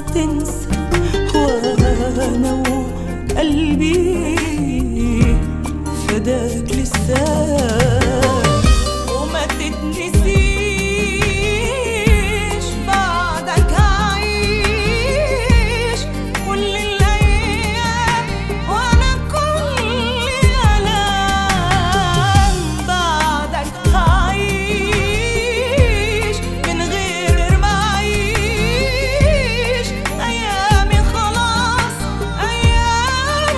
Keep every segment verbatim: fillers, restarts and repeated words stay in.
تنسى، وانا وقلبي فداك لسه وما تتنسيش، بعدك هعيش كل الايام وانا كل الام، بعدك هعيش من غير ما اعيش، ايامي خلاص ايام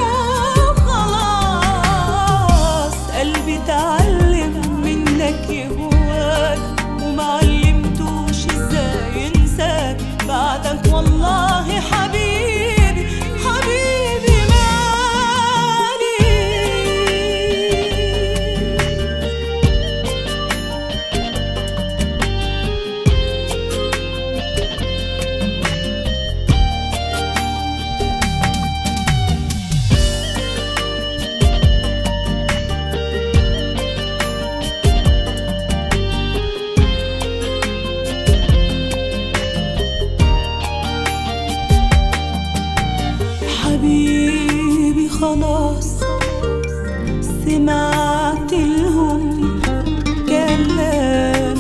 وخلاص. قلبي تعلم منك يهواك ومعلمتوش ازاي ينساك، بعدك والله حبيبي حبيبي مالي. حبيبي خلاص سمعت لهم كلام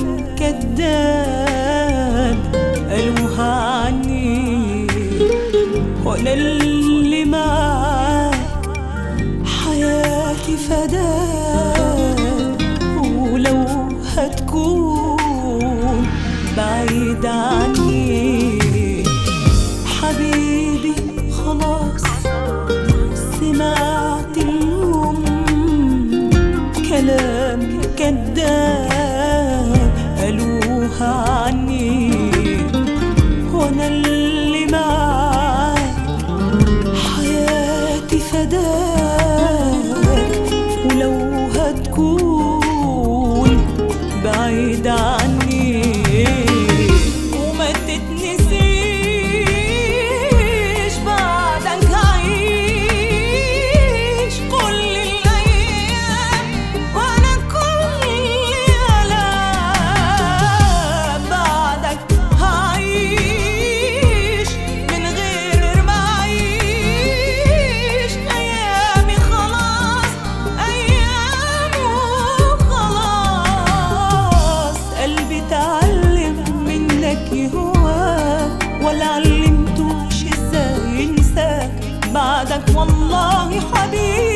كداب قالوها عني، وانا اللي معاك حياتي فداك، ولو هتكون بعيد عني حبيبي خلاص سمعت لهم كلام كداب قالوها عني، وانا اللي معاك حياتي فداك، ولو هتكون بعيد عني وما تتنسيش، بعدك هعيش كل الايام وانا كل الام، بعدك هعيش من غير ما اعيش، ايامي خلاص ايام وخلاص. قلبي تعلم منك يهواك ولا علمتوش ازاي ينساك، بعدك والله حبيبي